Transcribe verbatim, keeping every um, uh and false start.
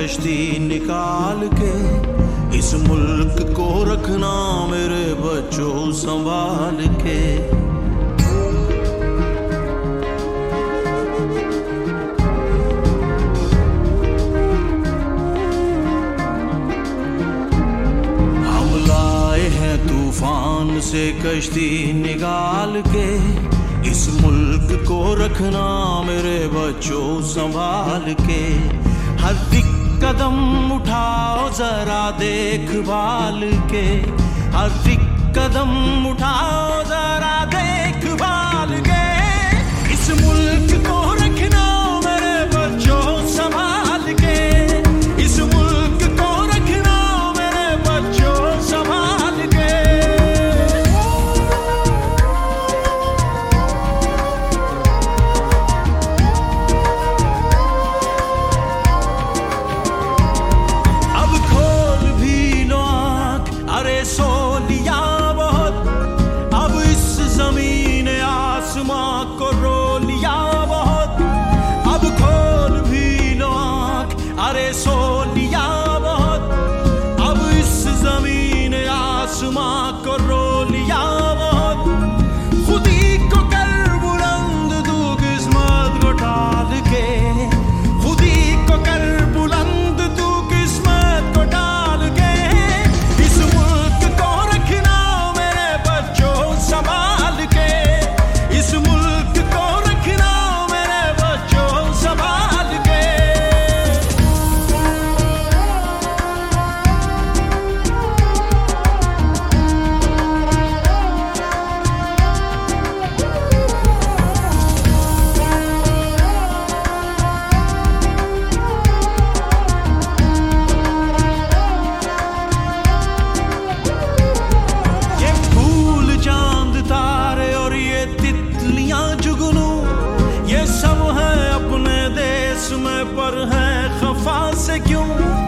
कश्ती निकाल के इस मुल्क को रखना मेरे बच्चों संभाल के। हम लाए हैं तूफान से कश्ती निकाल के इस मुल्क को रखना मेरे बच्चों संभाल के। हर एक कदम उठाओ जरा देखभाल के, हर एक कदम उठाओ जरा देखभाल के। इस मुल्क को रखना मेरे बच्चों संभाल के, इस मुल्क को रखना मेरे बच्चों संभाल के। अरे सो लिया बहुत, अब इस जमीन आसमां को रो लिया बहुत। अब खोल भी लो आँख, अरे सो लिया बहुत, अब इस जमीन आसमां को रो लिया बहुत। खुदी को कर बुलंद तू किस्मत को टाल के, खुदी को कर बुलंद तू किस्मत को टाल के। संभाल के इस मुल्क को रखना मेरे बच्चों संभाल के। ये फूल चांद तारे और ये तितलियां जुगनू, ये सब है अपने देश में पर है खफा से क्यों।